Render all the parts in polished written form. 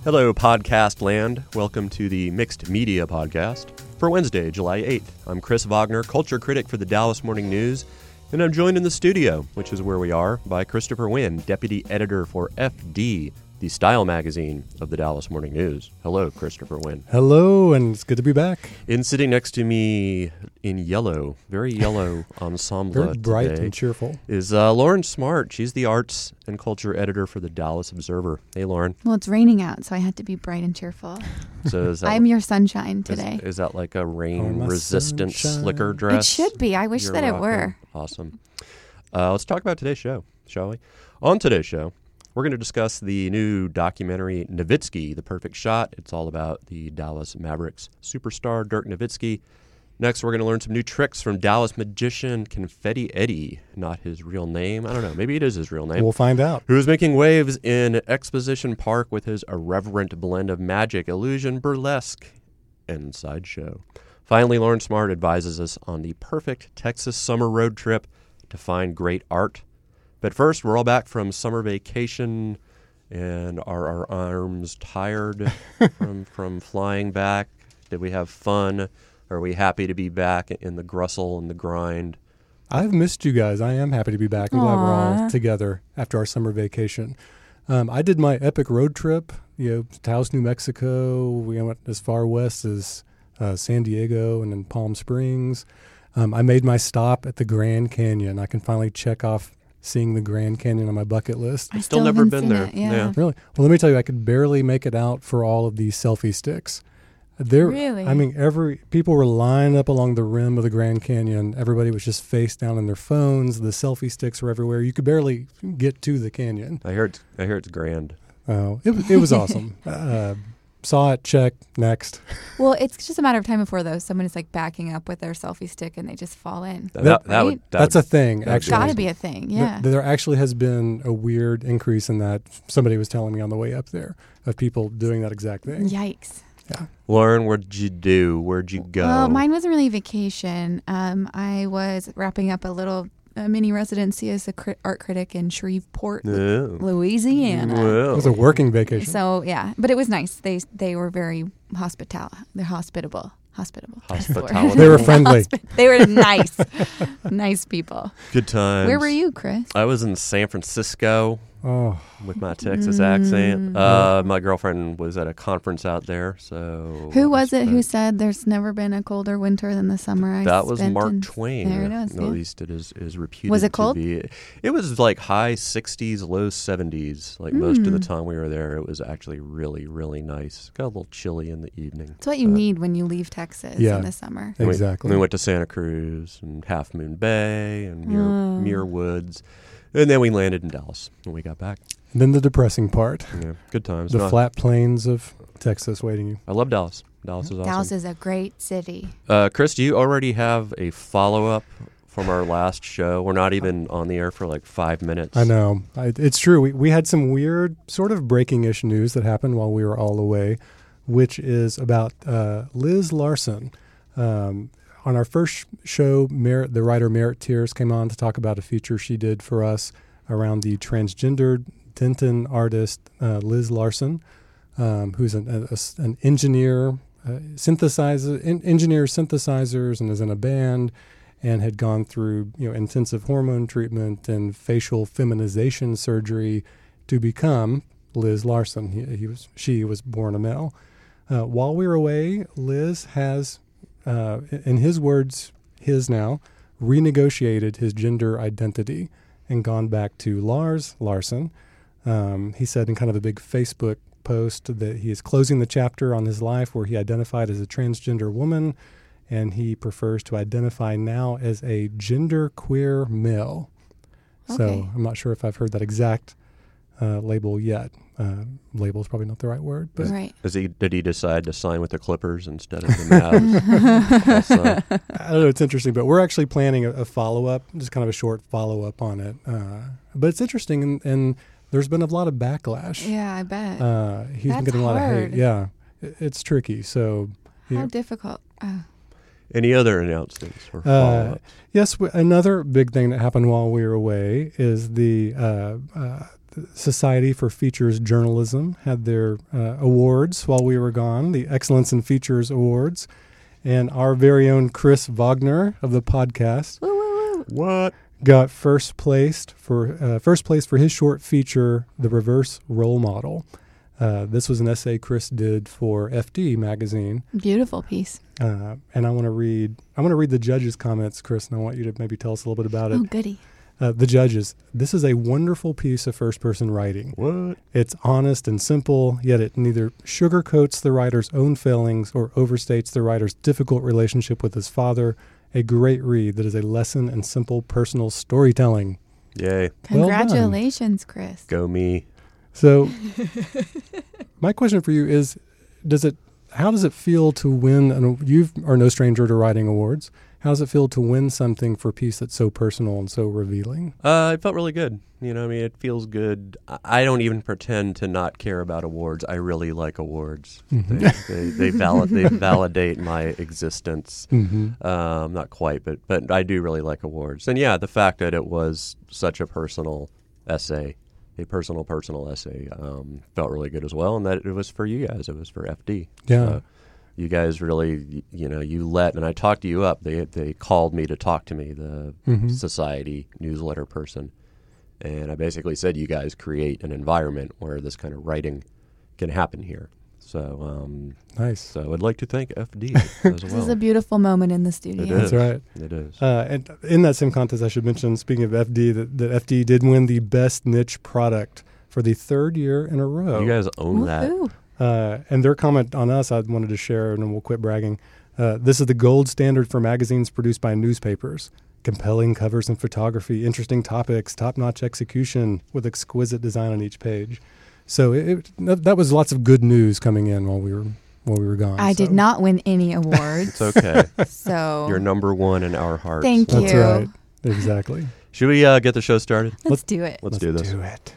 Hello, podcast land. Welcome to the Mixed Media Podcast for Wednesday, July 8th. I'm Chris Wagner, culture critic for the Dallas Morning News, and I'm joined in the studio, which is where we are, by Christopher Wynn, deputy editor for FD, the style magazine of the Dallas Morning News. Hello, Christopher Wynn. Hello, and it's good to be back. In sitting next to me in yellow, very yellow ensemble Very bright today, and cheerful. is Lauren Smart. She's the arts and culture editor for the Dallas Observer. Hey, Lauren. Well, it's raining out, so I had to be bright and cheerful. So is that, I'm your sunshine today. Is that like a Oh, rain-resistant my sunshine. slicker It dress? should be. I wish you're that it rocking? were. Awesome. Let's talk about today's show, shall we? On today's show, we're going to discuss the new documentary, Nowitzki, The Perfect Shot. It's all about the Dallas Mavericks superstar, Dirk Nowitzki. Next, we're going to learn some new tricks from Dallas magician Confetti Eddie. Not his real name. I don't know. Maybe it is his real name. We'll find out. Who's making waves in Exposition Park with his irreverent blend of magic, illusion, burlesque, and sideshow. Finally, Lauren Smart advises us on the perfect Texas summer road trip to find great art. But first, we're all back from summer vacation, and are our arms tired from flying back? Did we have fun? Are we happy to be back in the grustle and the grind? I've missed you guys. I am happy to be back. I'm glad we're all Aw. together after our summer vacation. I did my epic road trip, to Taos, New Mexico. We went as far west as San Diego and then Palm Springs. I made my stop at the Grand Canyon. I can finally check off seeing the Grand Canyon on my bucket list. I Still never haven't been seen there. it, yeah. Yeah. Really? Well, let me tell you, I could barely make it out for all of these selfie sticks. Really? I mean, people were lined up along the rim of the Grand Canyon. Everybody was just face down in their phones. The selfie sticks were everywhere. You could barely get to the canyon. I hear it's grand. Oh, it was awesome. Saw it, check, next. Well, it's just a matter of time before, though, someone is like backing up with their selfie stick and they just fall in. That's a thing, that would actually. Got to be a thing, yeah. There actually has been a weird increase in that. Somebody was telling me on the way up there of people doing that exact thing. Yikes. Yeah. Lauren, what'd you do? Where'd you go? Well, mine wasn't really a vacation. I was wrapping up a mini residency as art critic in Shreveport, Oh. Louisiana. It Well, was a working vacation. So, yeah, but it was nice. They were very They're hospitable. Hospitality. They were friendly. They were nice. Nice people. Good times. Where were you, Chris? I was in San Francisco Oh, with my Texas accent. My girlfriend was at a conference out there, so Who was it who said there's never been a colder winter than the summer I that was spent Mark in? Twain. There it is, At yeah. least it is reputed. Was it to cold? be. It was like high 60s, low 70s. Like most of the time we were there, it was actually really, really nice. Got a little chilly in the evening. It's what you need when you leave Texas Yeah. in the summer. And exactly. We went to Santa Cruz and Half Moon Bay and Muir Woods. And then we landed in Dallas when we got back. And then the depressing part, Yeah, good times. the No, flat plains of Texas waiting you. I love Dallas. Dallas is awesome. Dallas is a great city. Chris, do you already have a follow-up from our last show? We're not even on the air for like 5 minutes. I know. It's true. We had some weird sort of breaking-ish news that happened while we were all away, which is about Liz Larson. On our first show, the writer Merritt Tears came on to talk about a feature she did for us around the transgendered Denton artist Liz Larson, who's an engineer, engineers synthesizers, and is in a band, and had gone through intensive hormone treatment and facial feminization surgery to become Liz Larson. She was born a male. While we were away, Liz has, in his words, now, renegotiated his gender identity and gone back to Lars Larson. He said in kind of a big Facebook post that he is closing the chapter on his life where he identified as a transgender woman, and he prefers to identify now as a genderqueer male. Okay. So I'm not sure if I've heard that exact label yet. Label is probably not the right word, but Right. Did he decide to sign with the Clippers instead of the Mavs? Also, I don't know. It's interesting, but we're actually planning a follow-up, just kind of a short follow-up on it. But it's interesting, and there's been a lot of backlash. Yeah, I bet. He's been That's getting a lot of hard. hate. Yeah, it's tricky. So, How difficult. any other announcements or follow-ups? yes, another big thing that happened while we were away is the Society for Features Journalism had their awards while we were gone, the Excellence in Features Awards. And our very own Chris Wagner of the podcast What? got first place for his short feature, The Reverse Role Model. This was an essay Chris did for FD magazine. Beautiful piece. And I want to read the judges' comments, Chris, and I want you to maybe tell us a little bit about it. Oh, goody. The judges, this is a wonderful piece of first-person writing. What? It's honest and simple, yet it neither sugarcoats the writer's own failings or overstates the writer's difficult relationship with his father. A great read that is a lesson in simple personal storytelling. Yay. Well done. Congratulations, Chris. Go me. So, my question for you is, how does it feel to win? You are no stranger to writing awards. How does it feel to win something for a piece that's so personal and so revealing? It felt really good. It feels good. I don't even pretend to not care about awards. I really like awards. Mm-hmm. They validate my existence. Mm-hmm. Not quite, but I do really like awards. And yeah, the fact that it was such a personal essay, a personal essay, felt really good as well. And that it was for you guys. It was for FD. Yeah. You guys really, and I talked you up. They called me to talk to me, the Society newsletter person. And I basically said, you guys create an environment where this kind of writing can happen here. So nice. So I'd like to thank FD as well. This is a beautiful moment in the studio. It That's is. right. It is. And in that same contest, I should mention, speaking of FD, that FD did win the Best Niche Product for the third year in a row. You guys own that. Woohoo. And their comment on us, I wanted to share, and then we'll quit bragging. This is the gold standard for magazines produced by newspapers. Compelling covers and photography, interesting topics, top-notch execution with exquisite design on each page. So that was lots of good news coming in while we were gone. I did not win any awards. It's okay. So You're number one in our hearts. Thank you. That's right. Exactly. Should we get the show started? Let's do it. Let's do this. do it.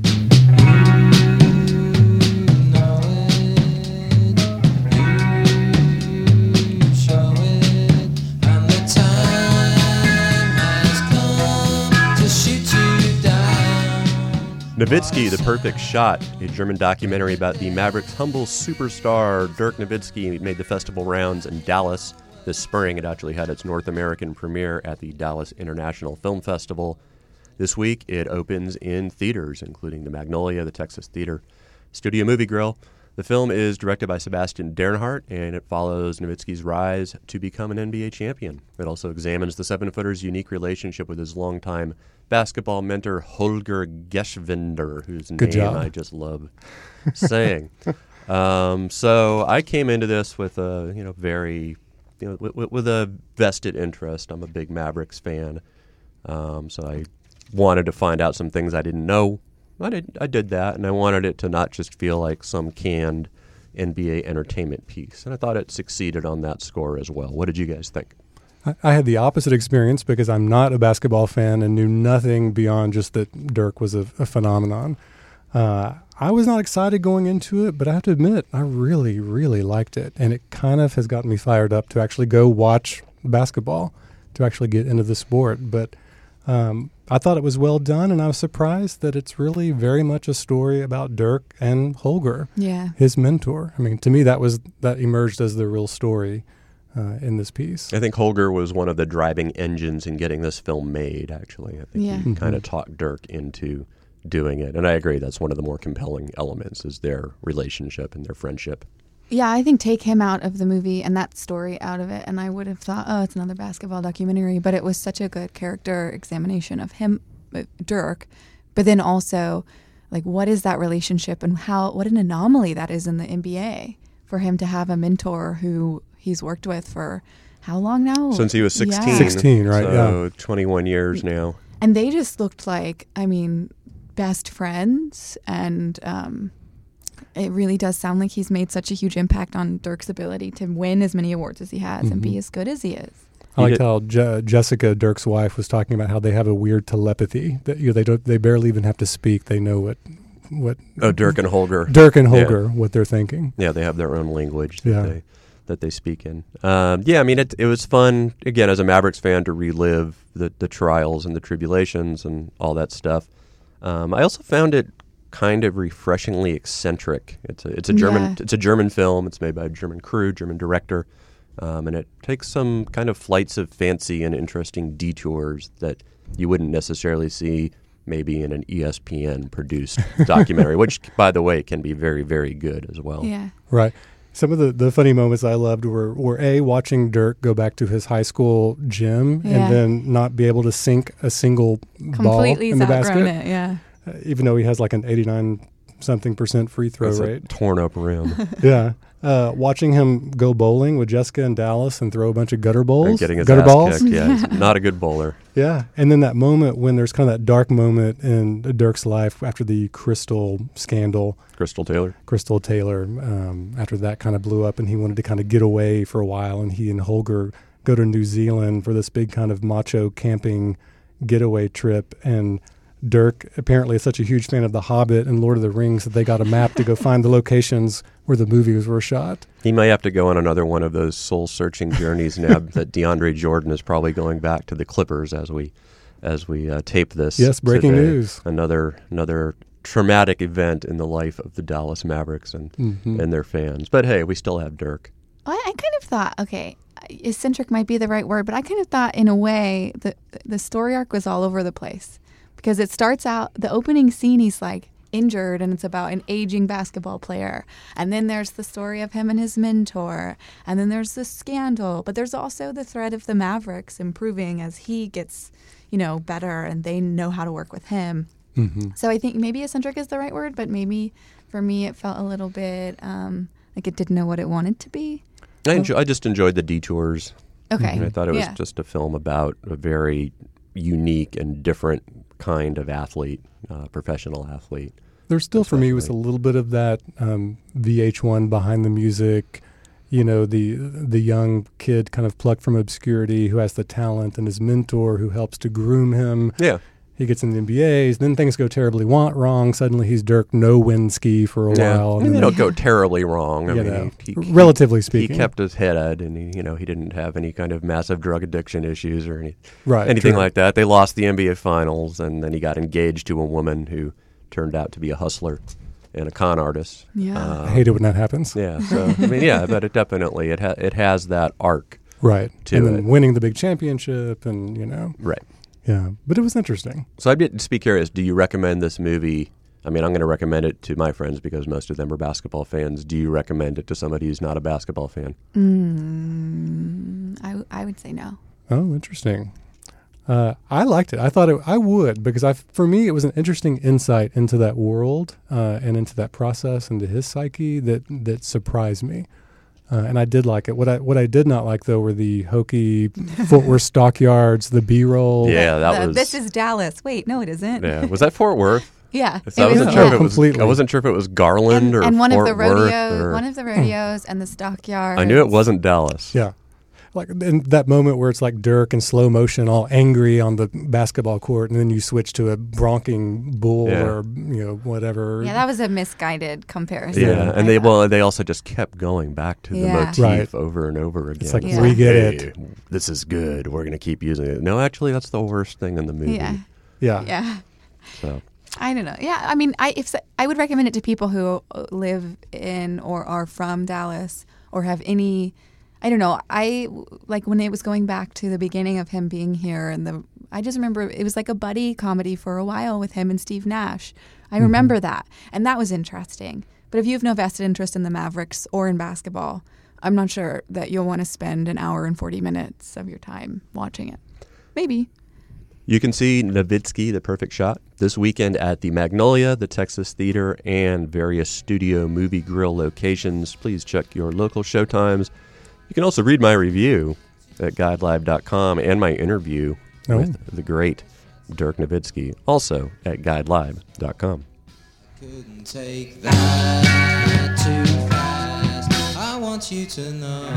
Nowitzki, The Perfect Shot, a German documentary about the Mavericks' humble superstar Dirk Nowitzki, made the festival rounds in Dallas this spring. It actually had its North American premiere at the Dallas International Film Festival. This week, it opens in theaters, including the Magnolia, the Texas Theater, Studio Movie Grill. The film is directed by Sebastian Dernhardt, and it follows Nowitzki's rise to become an NBA champion. It also examines the seven-footer's unique relationship with his longtime basketball mentor, Holger Geschwender, whose Good name job. I just love saying. So I came into this with a, with a vested interest. I'm a big Mavericks fan, so I wanted to find out some things I didn't know. I did that, and I wanted it to not just feel like some canned NBA entertainment piece. And I thought it succeeded on that score as well. What did you guys think? I had the opposite experience because I'm not a basketball fan and knew nothing beyond just that Dirk was a phenomenon. I was not excited going into it, but I have to admit, I really, really liked it. And it kind of has gotten me fired up to actually go watch basketball, to actually get into the sport. But I thought it was well done, and I was surprised that it's really very much a story about Dirk and Holger, Yeah. his mentor. I mean, to me, that emerged as the real story in this piece. I think Holger was one of the driving engines in getting this film made, actually. I think Yeah. he kind of talked Dirk into doing it. And I agree, that's one of the more compelling elements, is their relationship and their friendship. Yeah, I think take him out of the movie and that story out of it, and I would have thought, oh, it's another basketball documentary. But it was such a good character examination of him, Dirk, but then also, like, what is that relationship and what an anomaly that is in the NBA for him to have a mentor who he's worked with for how long now? Since he was 16. Yeah. 16, right, So 21 years now. And they just looked like, best friends, and it really does sound like he's made such a huge impact on Dirk's ability to win as many awards as he has and be as good as he is. I liked how Jessica, Dirk's wife, was talking about how they have a weird telepathy that they barely even have to speak. They know what Dirk and Holger. Dirk and Holger, what they're thinking. Yeah, they have their own language Yeah. that they speak in. It was fun, again, as a Mavericks fan, to relive the trials and the tribulations and all that stuff. I also found it kind of refreshingly eccentric. It's a German film. It's made by a German crew, German director, and it takes some kind of flights of fancy and interesting detours that you wouldn't necessarily see maybe in an ESPN-produced documentary, which, by the way, can be very, very good as well. Yeah. Right. Some of the funny moments I loved were watching Dirk go back to his high school gym and then not be able to sink a single ball in the basket. It, yeah. Even though he has like an 89-something% free throw rate. Torn up rim. Yeah. Watching him go bowling with Jessica and Dallas and throw a bunch of gutter balls. And getting his gutter ass balls. kicked. Yeah, he's not a good bowler. Yeah. And then that moment when there's kind of that dark moment in Dirk's life after the Crystal scandal. Crystal Taylor, after that kind of blew up and he wanted to kind of get away for a while, and he and Holger go to New Zealand for this big kind of macho camping getaway trip, and Dirk apparently is such a huge fan of The Hobbit and Lord of the Rings that they got a map to go find the locations where the movies were shot. He may have to go on another one of those soul-searching journeys now that DeAndre Jordan is probably going back to the Clippers as we tape this. Yes, breaking today. news. Another traumatic event in the life of the Dallas Mavericks and their fans. But hey, we still have Dirk. I kind of thought, okay, eccentric might be the right word, but I kind of thought in a way that the story arc was all over the place. Because it starts out, the opening scene, he's like injured and it's about an aging basketball player. And then there's the story of him and his mentor. And then there's the scandal. But there's also the thread of the Mavericks improving as he gets, better and they know how to work with him. Mm-hmm. So I think maybe eccentric is the right word, but maybe for me it felt a little bit like it didn't know what it wanted to be. I just enjoyed the detours. Okay. And I thought it was just a film about a very unique and different kind of athlete, professional athlete. There still, for me, was a little bit of that VH1 behind the music, the young kid kind of plucked from obscurity who has the talent, and his mentor who helps to groom him. Yeah. He gets in the NBAs, then things go terribly wrong. Suddenly he's Dirk Nowinski for a while. I mean, they don't go terribly wrong. I mean, relatively speaking. He kept his head, and he didn't have any kind of massive drug addiction issues or anything true. like that. They lost the NBA Finals, and then he got engaged to a woman who turned out to be a hustler and a con artist. Yeah. I hate it when that happens. Yeah. So but it definitely it has that arc. Right. To and then it. winning the big championship, and Right. Yeah, but it was interesting. So I'd just be curious, do you recommend this movie? I mean, I'm going to recommend it to my friends because most of them are basketball fans. Do you recommend it to somebody who's not a basketball fan? I would say no. Oh, interesting. I liked it. I thought I would because for me, it was an interesting insight into that world and into that process, into his psyche that surprised me. And I did like it. What I did not like, though, were the hokey Fort Worth stockyards, the B-roll. Yeah, that was... This is Dallas. Wait, no, it isn't. Yeah, was that Fort Worth? Yeah. I wasn't sure if it was Garland and or one Fort of the Worth. One of the rodeos and the stockyards. I knew it wasn't Dallas. Yeah. Like in that moment where it's like Dirk in slow motion, all angry on the basketball court, and then you switch to a bronking bull or whatever. Yeah, that was a misguided comparison. Yeah, and they also just kept going back to the motif over and over again. It's like we get it. This is good. We're going to keep using it. No, actually, that's the worst thing in the movie. Yeah. So. I don't know. Yeah, I mean, I would recommend it to people who live in or are from Dallas or have any. I don't know. I like when it was going back to the beginning of him being here, and I just remember it was like a buddy comedy for a while with him and Steve Nash. I remember that, and that was interesting. But if you have no vested interest in the Mavericks or in basketball, I'm not sure that you'll want to spend an hour and 40 minutes of your time watching it. Maybe. You can see Nowitzki, The Perfect Shot, this weekend at the Magnolia, the Texas Theater, and various Studio Movie Grill locations. Please check your local showtimes. You can also read my review at guidelive.com and my interview with the great Dirk Nowitzki, also at guidelive.com. Couldn't take that too fast. I want you to know.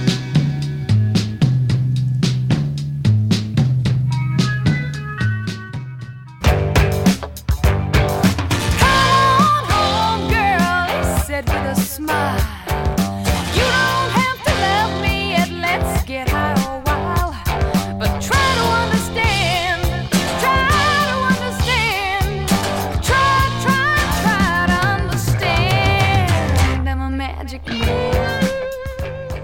Come on home, girl, he said with a smile.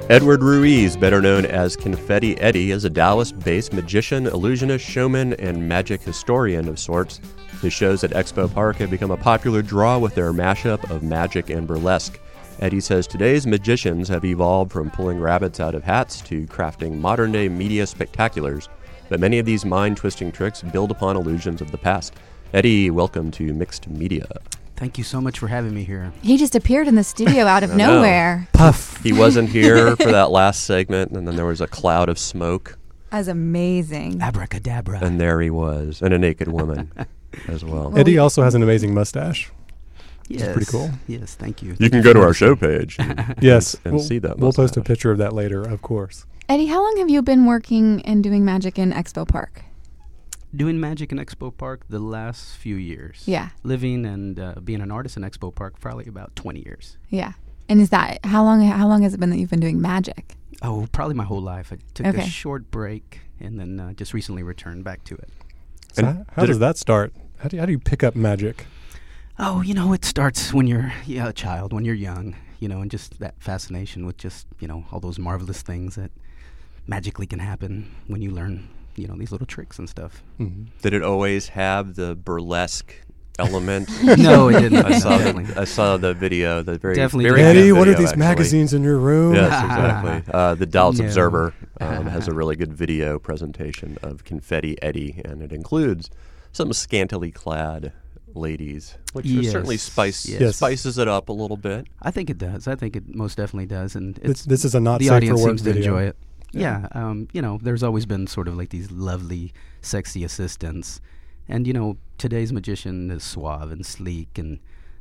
Edward Ruiz, better known as Confetti Eddie, is a Dallas-based magician, illusionist, showman, and magic historian of sorts. His shows at Expo Park have become a popular draw with their mashup of magic and burlesque. Eddie says today's magicians have evolved from pulling rabbits out of hats to crafting modern-day media spectaculars, but many of these mind-twisting tricks build upon illusions of the past. Eddie, welcome to Mixed Media. Thank you so much for having me here. He just appeared in the studio out of I know. nowhere. Puff. He wasn't here for that last segment, and then there was a cloud of smoke, That was amazing. Abracadabra. and there he was, and a naked woman as well. Eddie also has an amazing mustache. Yes. pretty cool. Yes, thank you. You can go to our show page and, Yes, and see that We'll post a mustache. picture of that later, of course. Eddie, how long have you been working and doing magic in Expo Park? Doing magic in Expo Park the last few years. Yeah, Living and being an artist in Expo Park probably about 20 years. yeah. And is that how long has it been that you've been doing magic? Oh, probably my whole life. I took Okay. a short break and then just recently returned back to it. So And how did does it- that start? How do you pick up magic? Oh, it starts when you're a child, when you're young, and just that fascination with just, all those marvelous things that magically can happen when you learn, these little tricks and stuff. Did it always have the burlesque element? No, it didn't. I saw the video. The very Definitely very didn't. good Eddie, what are video, these actually. magazines in your room? Yes, exactly. The Dallas No. Observer has a really good video presentation of Confetti Eddie, and it includes some scantily clad ladies, which Yes, certainly yes. spices it up a little bit. I think it does. I think it most definitely does, and This is a not the safe audience for work seems to video. enjoy it. Yeah. Yeah, there's always been sort of like these lovely, sexy assistants, and today's magician is suave and sleek, and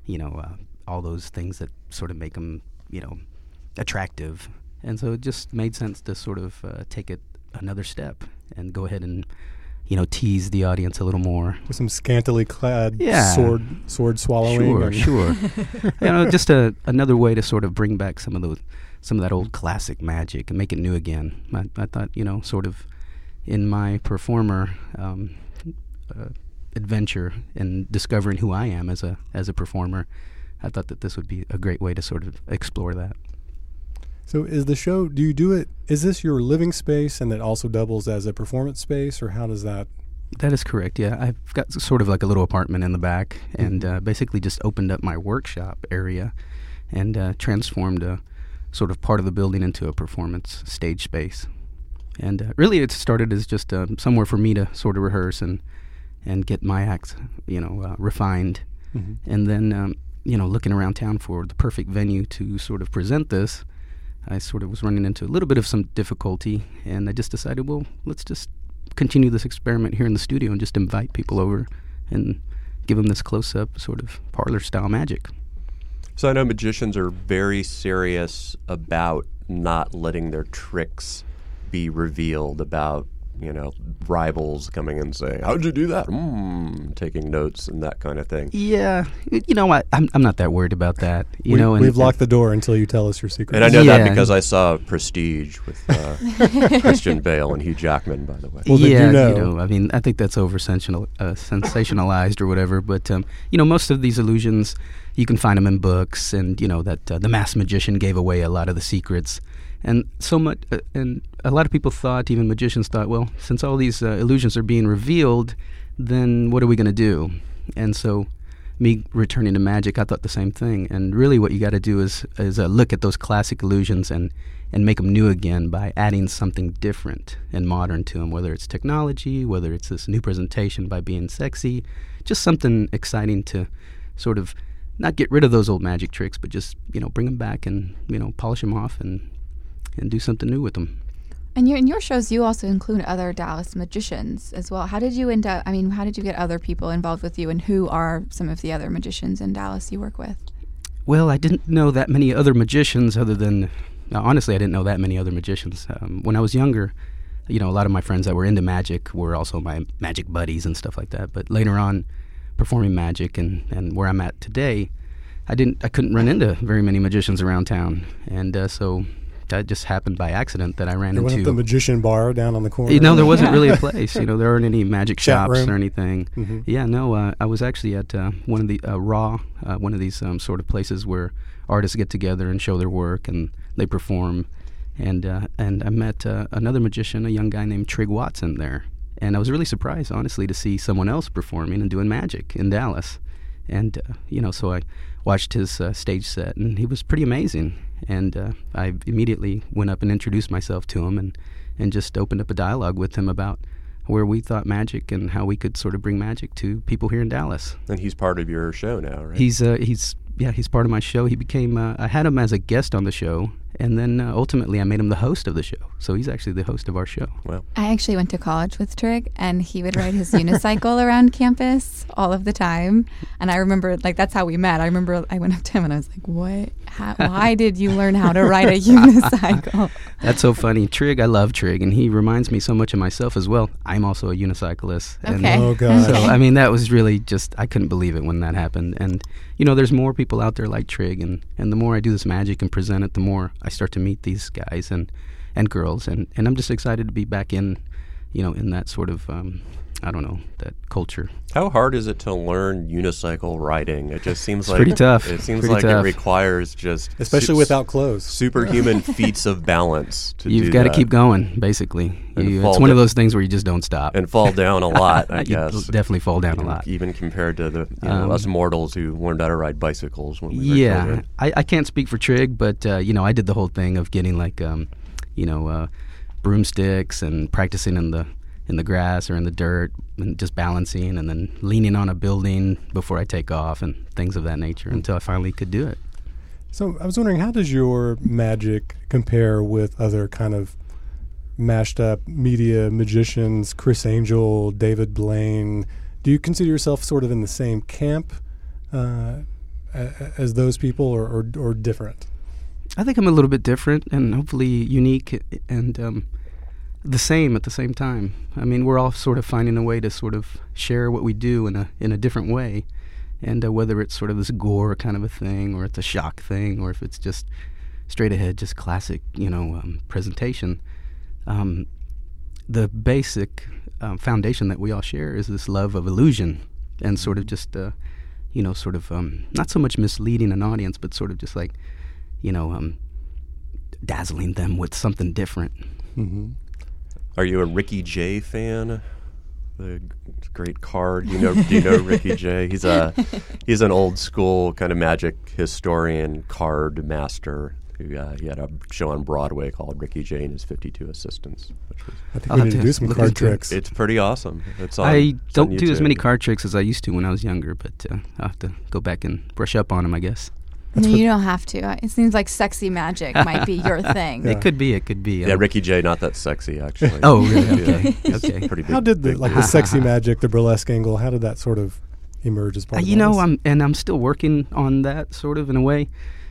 all those things that sort of make them attractive, and so it just made sense to sort of take it another step and go ahead and tease the audience a little more. With some scantily clad Yeah. sword swallowing. Sure. Just another way to sort of bring back some of that old classic magic and make it new again. I thought, sort of in my performer adventure and discovering who I am as a performer, I thought that this would be a great way to sort of explore that. So is the show, do you do it, is this your living space and it also doubles as a performance space, or how does that? That is correct, yeah. I've got sort of like a little apartment in the back, and basically just opened up my workshop area and transformed a sort of part of the building into a performance stage space. And really it started as just somewhere for me to sort of rehearse and get my act, refined. And then, looking around town for the perfect venue to sort of present this, I sort of was running into a little bit of some difficulty, and I just decided, well, let's just continue this experiment here in the studio and just invite people over and give them this close-up sort of parlor-style magic. So I know magicians are very serious about not letting their tricks be revealed, about rivals coming and saying, "How'd you do that?" Taking notes and that kind of thing. Yeah, I'm not that worried about that. We've locked the door until you tell us your secret. And I know that Yeah. because I saw Prestige with Christian Bale and Hugh Jackman, by the way. Well, then yeah, you know. I mean, I think that's sensationalized or whatever. But most of these illusions, you can find them in books, and that the Masked Magician gave away a lot of the secrets, and so much. And a lot of people thought, even magicians thought, well, since all these illusions are being revealed, then what are we going to do? And so, me returning to magic, I thought the same thing. And really, what you got to do is look at those classic illusions and make them new again by adding something different and modern to them, whether it's technology, whether it's this new presentation by being sexy, just something exciting to sort of not get rid of those old magic tricks, but just, bring them back and, polish them off and do something new with them. And in your shows, you also include other Dallas magicians as well. How did you how did you get other people involved with you, and who are some of the other magicians in Dallas you work with? Well, I didn't know that many other magicians other than, honestly, I didn't know that many other magicians. When I was younger, a lot of my friends that were into magic were also my magic buddies and stuff like that. But later on, performing magic and where I'm at today, I couldn't run into very many magicians around town. And so that just happened by accident that I ran You went into. at the magician bar down on the corner. There wasn't really a place. There aren't any magic Chat shops room. or anything. Mhm. Yeah, no. I was actually at one of the Raw, one of these sort of places where artists get together and show their work and they perform. and I met another magician, a young guy named Trig Watson there. And I was really surprised, honestly, to see someone else performing and doing magic in Dallas. And, so I watched his stage set, and he was pretty amazing. And I immediately went up and introduced myself to him and just opened up a dialogue with him about where we thought magic and how we could sort of bring magic to people here in Dallas. And he's part of your show now, right? He's part of my show. He became, I had him as a guest on the show, and then ultimately I made him the host of the show. So he's actually the host of our show. Wow. I actually went to college with Trig, and he would ride his unicycle around campus all of the time. And I remember, that's how we met. I remember I went up to him and I was like, what? Why did you learn how to ride a unicycle? That's so funny. Trig, I love Trig, and he reminds me so much of myself as well. I'm also a unicyclist. Okay. And, Oh, God. so, I mean, that was really just, I couldn't believe it when that happened. And, there's more people out there like Trig, and the more I do this magic and present it, the more I start to meet these guys and girls. And I'm just excited to be back in, in that sort of, that culture. How hard is it to learn unicycle riding? It just seems like pretty tough. It seems Pretty like tough. it requires just Especially without clothes. superhuman feats of balance to You've do got to that. keep going, basically. And It's fall one of down. those things where you just don't stop. and fall down a lot, I You guess. definitely fall down a lot. Even compared to the us mortals who learned how to ride bicycles when we were Yeah, children. I can't speak for Trig, but I did the whole thing of getting broomsticks and practicing in the grass or in the dirt and just balancing and then leaning on a building before I take off and things of that nature until I finally could do it. So I was wondering, how does your magic compare with other kind of mashed up media magicians, Chris Angel, David Blaine? Do you consider yourself sort of in the same camp as those people, or different? I think I'm a little bit different and hopefully unique and the same at the same time. I mean, we're all sort of finding a way to sort of share what we do in a different way. And whether it's sort of this gore kind of a thing, or it's a shock thing, or if it's just straight ahead, just classic, presentation, the basic foundation that we all share is this love of illusion and sort of just, not so much misleading an audience, but sort of just like, dazzling them with something different. Mm-hmm. Are you a Ricky Jay fan? The great card. Do you know Ricky Jay? He's an old school kind of magic historian, card master. He had a show on Broadway called Ricky Jay and His 52 Assistants. Which was, I think I'll we have need to to do some look card into it. tricks. it's pretty awesome. It's on, I it's on don't do as YouTube. many card tricks as I used to when I was younger, but I'll have to go back and brush up on them, I guess. No, you don't have to. It seems like sexy magic might be your thing. Yeah. It could be. Yeah, Ricky Jay, not that sexy actually. Oh, really? Yeah, Okay. he's Okay. pretty big. How did big the sexy magic, the burlesque angle, how did that sort of emerge as part of all this? I'm still working on that sort of in a way,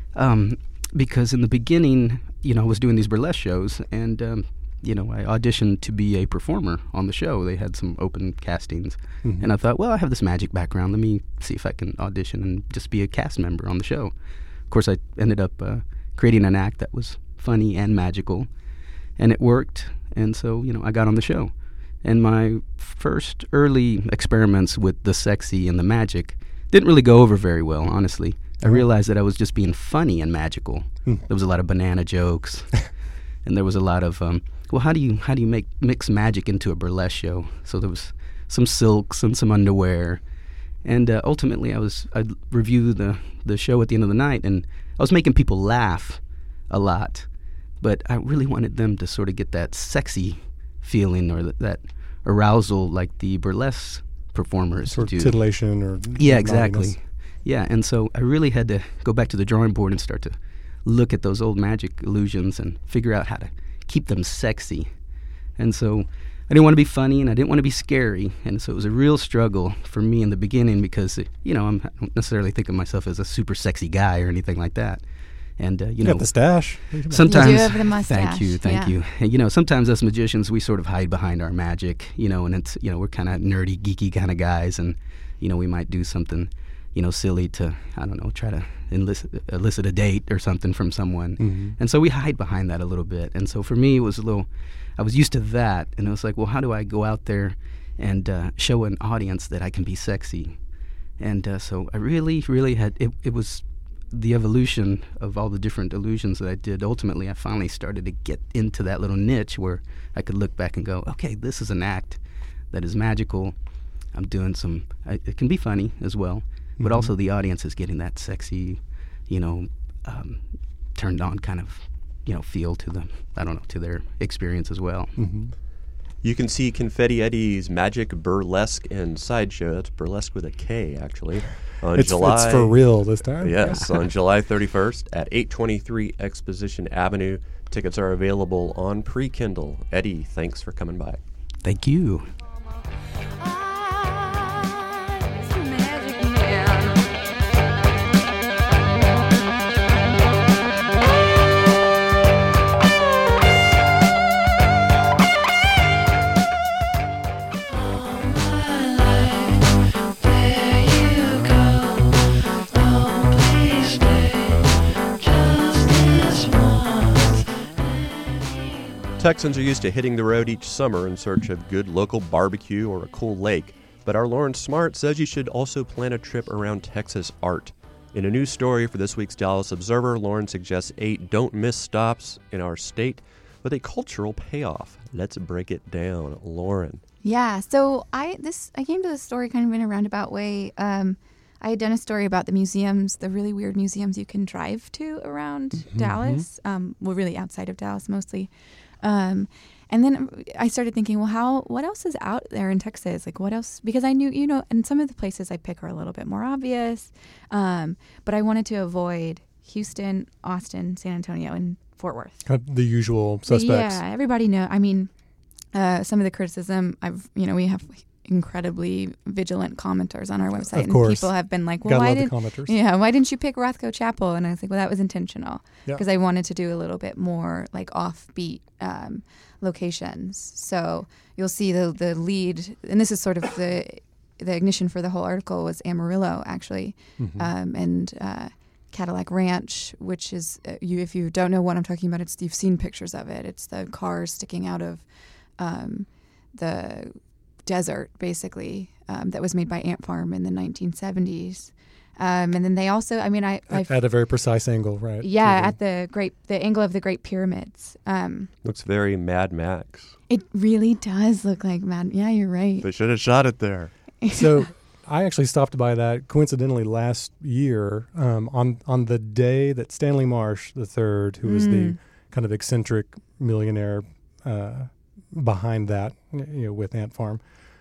because in the beginning, I was doing these burlesque shows, and I auditioned to be a performer on the show. They had some open castings, Mhm. and I thought, well, I have this magic background. Let me see if I can audition and just be a cast member on the show. Of course, I ended up creating an act that was funny and magical, and it worked. And so, I got on the show. And my first early experiments with the sexy and the magic didn't really go over very well, honestly. I realized that I was just being funny and magical. Hmm. There was a lot of banana jokes, and there was a lot of, how do you mix magic into a burlesque show? So there was some silks and some underwear. And ultimately, I'd review the show at the end of the night, and I was making people laugh a lot, but I really wanted them to sort of get that sexy feeling or that arousal like the burlesque performers Sort do. of titillation or Yeah, exactly. naughtiness. Yeah, and so I really had to go back to the drawing board and start to look at those old magic illusions and figure out how to keep them sexy. And so I didn't want to be funny, and I didn't want to be scary, and so it was a real struggle for me in the beginning because, I don't necessarily think of myself as a super sexy guy or anything like that. And, You got the stash. sometimes, You do have the mustache, Thank you. And, sometimes us magicians, we sort of hide behind our magic, and it's, we're kind of nerdy, geeky kind of guys, and, we might do something, silly to, try to elicit a date or something from someone. Mm-hmm. And so we hide behind that a little bit. And so for me, it was I was used to that, and it was like, well, how do I go out there and show an audience that I can be sexy? And so I really, really had, it was the evolution of all the different illusions that I did, ultimately I finally started to get into that little niche where I could look back and go, okay, this is an act that is magical. I'm doing it can be funny as well, but also the audience is getting that sexy, turned on kind of, feel to them, to their experience as well. Mm-hmm. You can see Confetti Eddie's Magic Burlesque and Sideshow. That's burlesque with a K, actually. On It's for real this time. Yes, on July 31st at 823 Exposition Avenue. Tickets are available on pre-Kindle. Eddie, thanks for coming by. Thank you. Texans are used to hitting the road each summer in search of good local barbecue or a cool lake, but our Lauren Smart says you should also plan a trip around Texas art. In a new story for this week's Dallas Observer, Lauren suggests 8 don't-miss stops in our state with a cultural payoff. Let's break it down. Lauren. Yeah, so I came to this story kind of in a roundabout way. I had done a story about the museums, the really weird museums you can drive to around Dallas, really outside of Dallas mostly. And then I started thinking, what else is out there in Texas? Like, what else? Because I knew, and some of the places I pick are a little bit more obvious. But I wanted to avoid Houston, Austin, San Antonio, and Fort Worth. The usual suspects. Yeah, everybody know. I mean, some of the criticism we have incredibly vigilant commenters on our website, Of course. And people have been like, Gotta why love the didn't commenters. why didn't you pick Rothko Chapel? And I was like, well, that was intentional Yeah. because I wanted to do a little bit more like offbeat locations. So you'll see the lead, and this is sort of the ignition for the whole article was Amarillo actually, and Cadillac Ranch, which is if you don't know what I'm talking about, you've seen pictures of it. It's the cars sticking out of the desert, basically, that was made by Ant Farm in the 1970s. And then they also, at a very precise angle, right? Yeah, at the angle of the Great Pyramids. Looks very Mad Max. It really does look like Mad. Yeah, you're right. They should have shot it there. So I actually stopped by that coincidentally last year on the day that Stanley Marsh III, who was the kind of eccentric millionaire behind that, with Ant Farm.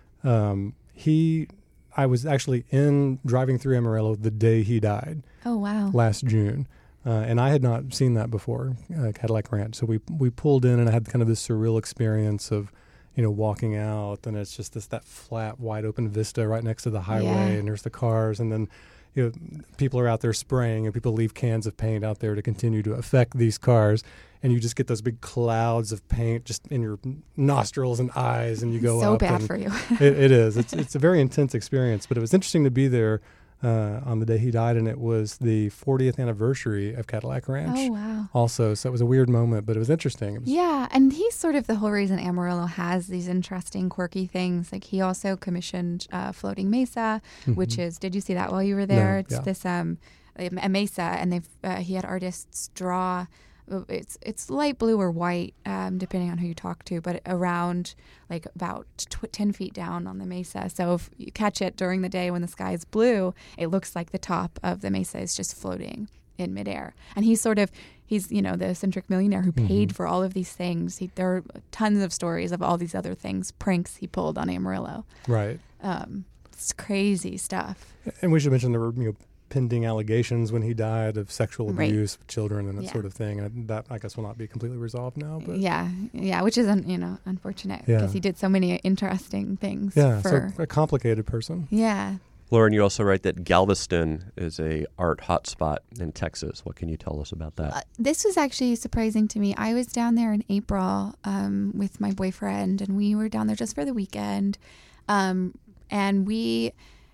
I was actually driving through Amarillo the day he died. Oh, wow. Last June. And I had not seen that before, Cadillac Ranch. So we pulled in and I had kind of this surreal experience of, walking out, and it's just that flat, wide open vista right next to the highway, and there's the cars, and then people are out there spraying, and people leave cans of paint out there to continue to affect these cars, and you just get those big clouds of paint just in your nostrils and eyes, and you go so up. bad and for you. It is. It's a very intense experience, but it was interesting to be there on the day he died, and it was the 40th anniversary of Cadillac Ranch. Oh, wow. Also, so it was a weird moment, but it was interesting. Yeah, and he's sort of the whole reason Amarillo has these interesting, quirky things. Like he also commissioned Floating Mesa, which is, did you see that while you were there? No, It's yeah. this a mesa, and he had artists draw. It's light blue or white, depending on who you talk to, but around like about 10 feet down on the mesa. So if you catch it during the day when the sky is blue, it looks like the top of the mesa is just floating in midair. And he's the eccentric millionaire who paid for all of these things. There are tons of stories of all these other things, pranks he pulled on Amarillo. Right. It's crazy stuff. And we should mention there were pending allegations when he died of sexual abuse of children and that sort of thing. And that, I guess, will not be completely resolved now. But Yeah, which is unfortunate because he did so many interesting things. So a complicated person. Yeah. Lauren, you also write that Galveston is a art hotspot in Texas. What can you tell us about that? This was actually surprising to me. I was down there in April with my boyfriend, and we were down there just for the weekend. And we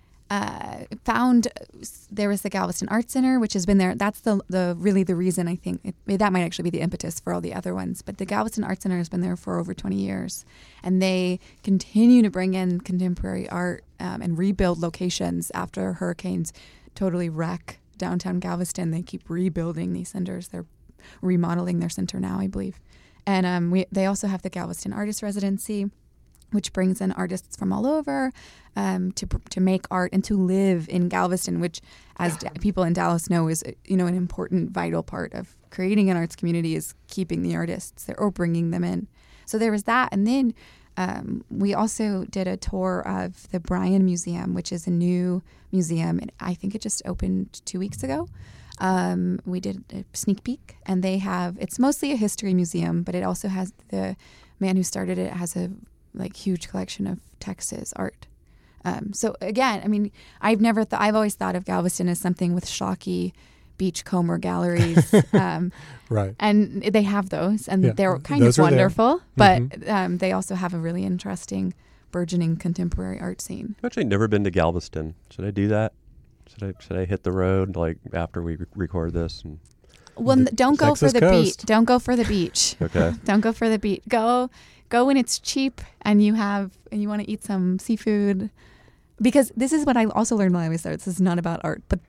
found there was the Galveston Art Center, which has been there. That's the reason I think that might actually be the impetus for all the other ones. But the Galveston Art Center has been there for over 20 years, and they continue to bring in contemporary art and rebuild locations after hurricanes totally wreck downtown Galveston. They keep rebuilding these centers. They're remodeling their center now, I believe. And they also have the Galveston Artist Residency, which brings in artists from all over to make art and to live in Galveston, which, as people in Dallas know, is an important, vital part of creating an arts community is keeping the artists there or bringing them in. So there was that, and then we also did a tour of the Bryan Museum, which is a new museum, and I think it just opened 2 weeks ago. We did a sneak peek, and it's mostly a history museum, but it also has the man who started it has a huge collection of Texas art. So again, I mean, I've always thought of Galveston as something with schlocky beachcomber galleries. Right. And they have those, and they're kind those of are there. wonderful, but they also have a really interesting, burgeoning contemporary art scene. I've actually never been to Galveston. Should I do that? Should I hit the road after we record this? Well, don't go for Texas the coast. beach. Don't go for the beach. Okay. Don't go for the beach. Go when it's cheap and you want to eat some seafood. Because this is what I also learned while I was there. This is not about art, but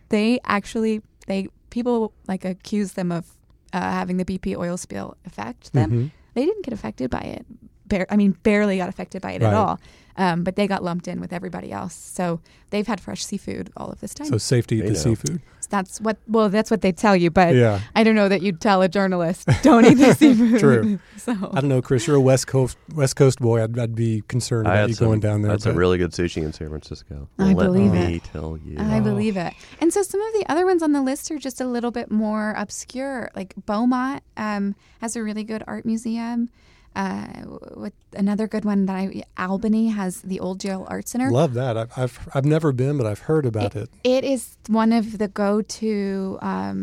people accuse them of having the BP oil spill affect them. Mm-hmm. They didn't get affected by it. Barely got affected by it at all. But they got lumped in with everybody else. So they've had fresh seafood all of this time. So safe to eat the seafood. That's what they tell you. But Yeah. I don't know that you'd tell a journalist, don't eat the seafood. True. So I don't know, Chris. You're a West Coast boy. I'd be concerned about you going down there. That's a really good sushi in San Francisco. I believe Let me it. tell you. I believe it. And so some of the other ones on the list are just a little bit more obscure. Like Beaumont has a really good art museum. With another good one Albany has the Old Jail Art Center. Love that. I've never been, but I've heard about it. It is one of the go-to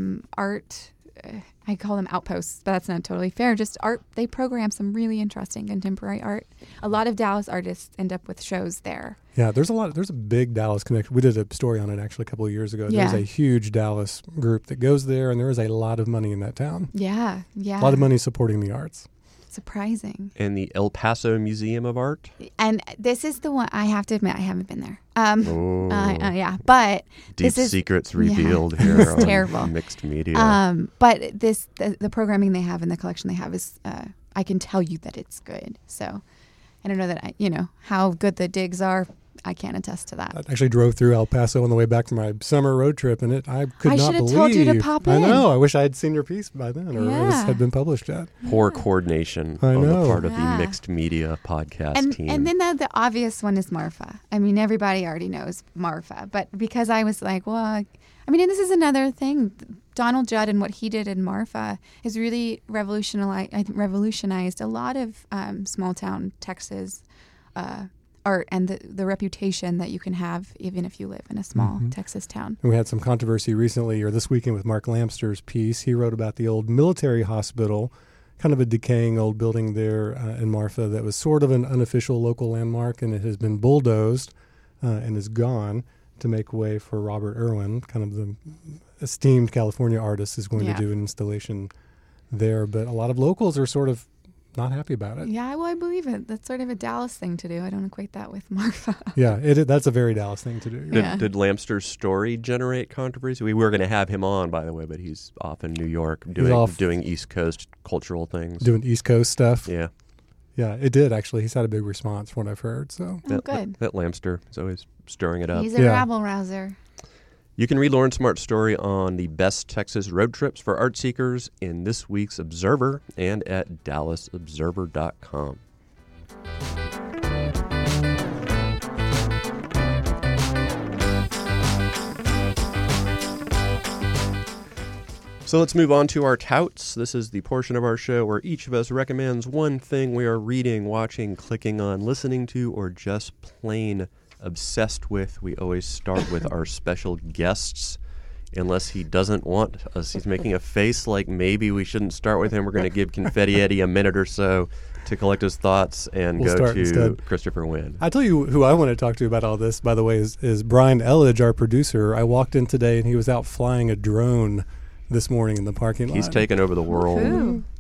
art. I call them outposts, but that's not totally fair. Just art. They program some really interesting contemporary art. A lot of Dallas artists end up with shows there. Yeah, there's a big Dallas connection. We did a story on it actually a couple of years ago. Yeah. There's a huge Dallas group that goes there, and there is a lot of money in that town. Yeah. A lot of money supporting the arts. Surprising. And the El Paso Museum of Art. And this is the one I have to admit I haven't been there. Oh. But Deep this is secrets revealed here It's on terrible. Mixed Media. But the programming they have and the collection they have is I can tell you that it's good. So I don't know that how good the digs are. I can't attest to that. I actually drove through El Paso on the way back from my summer road trip, and I could I not should have believe. told you to pop I in. know. I wish I had seen your piece by then, or it Yeah. had been published yet. Poor coordination I on know. the part of Yeah. the Mixed Media podcast team. And then the obvious one is Marfa. I mean, everybody already knows Marfa. But because I was like, and this is another thing. Donald Judd and what he did in Marfa has really revolutionized a lot of small town Texas art and the reputation that you can have even if you live in a small Texas town. And we had some controversy recently, or this weekend, with Mark Lamster's piece. He wrote about the old military hospital, kind of a decaying old building there in Marfa that was sort of an unofficial local landmark, and it has been bulldozed and is gone to make way for Robert Irwin, kind of the esteemed California artist, is going to do an installation there. But a lot of locals are sort of not happy about it. Yeah, well, I believe it. That's sort of a Dallas thing to do. I don't equate that with Marfa. Yeah, that's a very Dallas thing to do. Did Lamster's story generate controversy? We were going to have him on, by the way, but he's off in New York doing East Coast cultural things. Doing East Coast stuff. Yeah. Yeah, it did, actually. He's had a big response from what I've heard. So Good. That Lamster is always stirring it up. He's a rabble rouser. You can read Lauren Smart's story on the best Texas road trips for art seekers in this week's Observer and at DallasObserver.com. So let's move on to our touts. This is the portion of our show where each of us recommends one thing we are reading, watching, clicking on, listening to, or just plain obsessed with. We always start with our special guests. Unless he doesn't want us. He's making a face like maybe we shouldn't start with him. We're going to give Confetti Eddie a minute or so to collect his thoughts and We'll go start to instead. Christopher Wynn. I tell you who I want to talk to about all this, by the way, is Brian Elledge, our producer. I walked in today and he was out flying a drone this morning in the parking lot. He's taken over the world. Woohoo.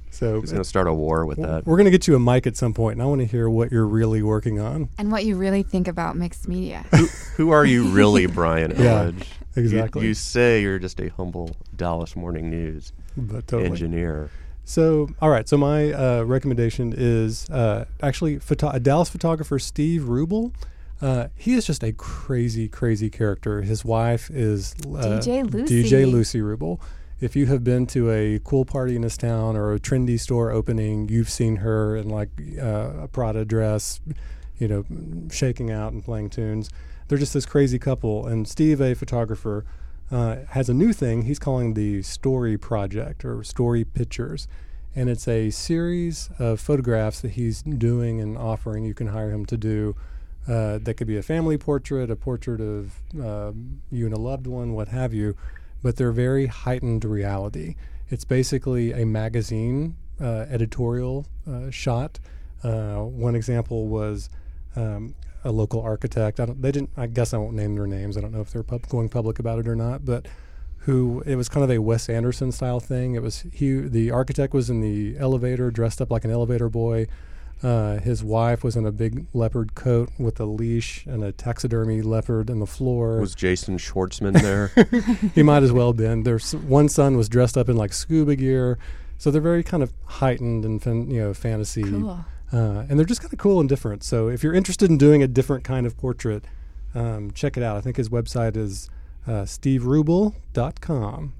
So He's going to start a war with that. we're going to get you a mic at some point, and I want to hear what you're really working on. And what you really think about mixed media. Who are you really, Brian Yeah, Elledge? exactly. You say you're just a humble Dallas Morning News But totally. engineer. So, all right. So my recommendation is actually a Dallas photographer, Steve Rubel. He is just a crazy, crazy character. His wife is DJ Lucy. DJ Lucy Rubel. If you have been to a cool party in this town or a trendy store opening, you've seen her in like a Prada dress, shaking out and playing tunes. They're just this crazy couple. And Steve, a photographer, has a new thing he's calling the Story Project or Story Pictures. And it's a series of photographs that he's doing and offering. You can hire him to do. That could be a family portrait, a portrait of you and a loved one, what have you. But they're very heightened reality. It's basically a magazine editorial shot. One example was a local architect. I guess I won't name their names. I don't know if they're going public about it or not. But it was kind of a Wes Anderson style thing. It was the architect was in the elevator, dressed up like an elevator boy. His wife was in a big leopard coat with a leash and a taxidermy leopard on the floor. Was Jason Schwartzman there? He might as well have been. One son was dressed up in like scuba gear. So they're very kind of heightened and fantasy. Cool. And they're just kind of cool and different. So if you're interested in doing a different kind of portrait, check it out. I think his website is steverubel.com,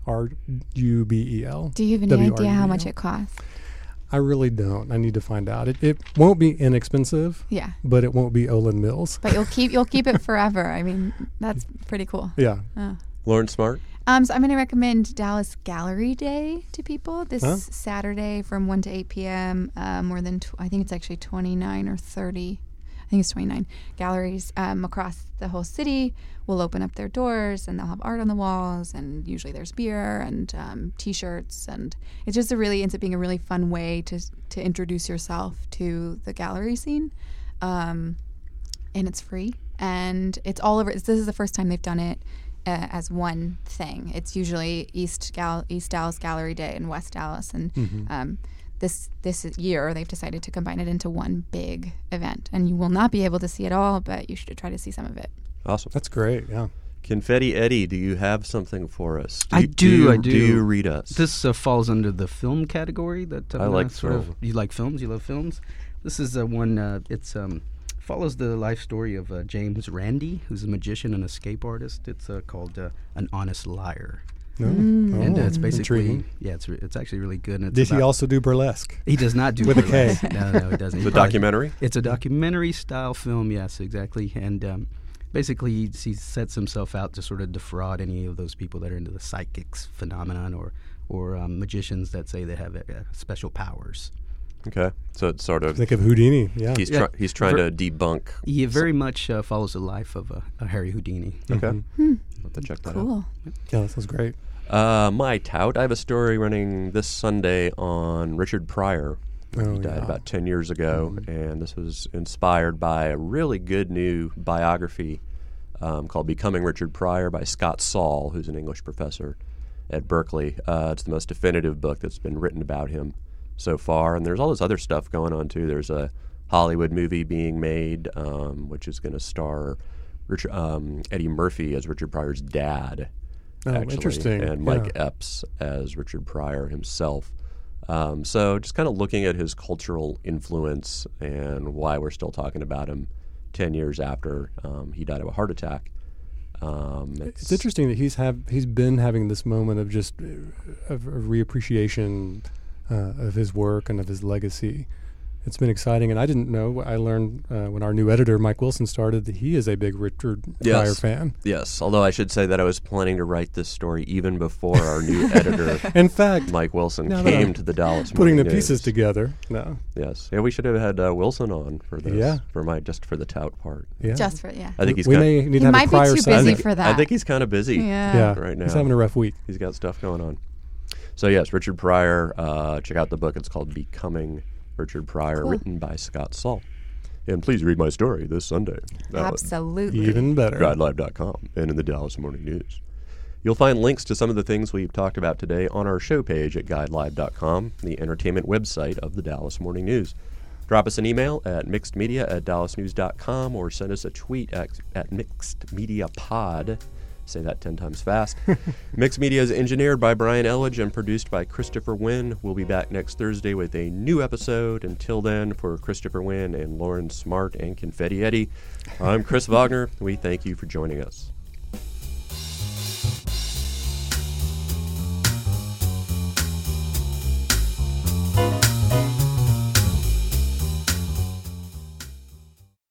RUBEL. Do you have any idea how WRUBEL. much it costs? I really don't. I need to find out. It won't be inexpensive, Yeah. but it won't be Olin Mills. But you'll keep it forever. I mean, that's pretty cool. Yeah. Lauren Smart? So I'm going to recommend Dallas Gallery Day to people this Huh? Saturday from 1 to 8 p.m. More than, I think it's actually 29 or 30. I think it's 29 galleries across the whole city will open up their doors, and they'll have art on the walls, and usually there's beer and T-shirts, and it just ends up being a really fun way to introduce yourself to the gallery scene, and it's free, and it's all over. This is the first time they've done it as one thing. It's usually East Dallas Gallery Day and West Dallas, and this year they've decided to combine it into one big event, and you will not be able to see it all, but you should try to see some of it. Awesome. That's great. Yeah. Confetti Eddie, do you have something for us? I do. Do you read us? This falls under the film category. That I like sort of. film. You like films? You love films? This is one. It's follows the life story of James Randi, who's a magician and escape artist. It's called An Honest Liar. No. And it's basically, intriguing. it's actually really good. And it's Did he about- also do burlesque? He does not do With a burlesque. K? No, he doesn't. The documentary? It's a documentary style film. Yes, exactly. And basically, he sets himself out to sort of defraud any of those people that are into the psychics phenomenon or magicians that say they have special powers. Okay. So it's sort of, Think of Houdini. Yeah. he's trying to debunk. He very much follows the life of a Harry Houdini. Okay. Mm-hmm. I'll have to check that out. Cool. Yeah, that sounds great. My tout, I have a story running this Sunday on Richard Pryor. Oh, He died yeah. about 10 years ago, and this was inspired by a really good new biography called Becoming Richard Pryor by Scott Saul, who's an English professor at Berkeley. It's the most definitive book that's been written about him so far, and there's all this other stuff going on, too. There's a Hollywood movie being made, which is going to star Eddie Murphy as Richard Pryor's dad. Oh, Actually, interesting. and Mike Yeah. Epps as Richard Pryor himself. So just kind of looking at his cultural influence and why we're still talking about him 10 years after he died of a heart attack. It's interesting that he's been having this moment of just of reappreciation of his work and of his legacy. It's been exciting, and I didn't know. I learned when our new editor, Mike Wilson, started that he is a big Richard Pryor fan. Yes, although I should say that I was planning to write this story even before our new editor, In fact, Mike Wilson, now that came I'm to the Dallas putting the Morning pieces News. together. No. Yes. Yeah, we should have had Wilson on for this. Yeah. For the tout part. Yeah. Just for, yeah. I think he's we kind may need He to have might a be Pryor too segment. busy for that. I think he's kind of busy. Yeah. Right now. He's having a rough week. He's got stuff going on. So yes, Richard Pryor. Check out the book. It's called Becoming Richard Pryor, Cool. written by Scott Saul. And please read my story this Sunday. Absolutely. Even better. GuideLive.com and in the Dallas Morning News. You'll find links to some of the things we've talked about today on our show page at guidelive.com, the entertainment website of the Dallas Morning News. Drop us an email at mixedmedia@dallasnews.com or send us a tweet at mixedmediapod. Say that 10 times fast. Mixed Media is engineered by Brian Elledge and produced by Christopher Wynn. We'll be back next Thursday with a new episode. Until then, for Christopher Wynn and Lauren Smart and Confetti Eddie, I'm Chris Wagner. We thank you for joining us.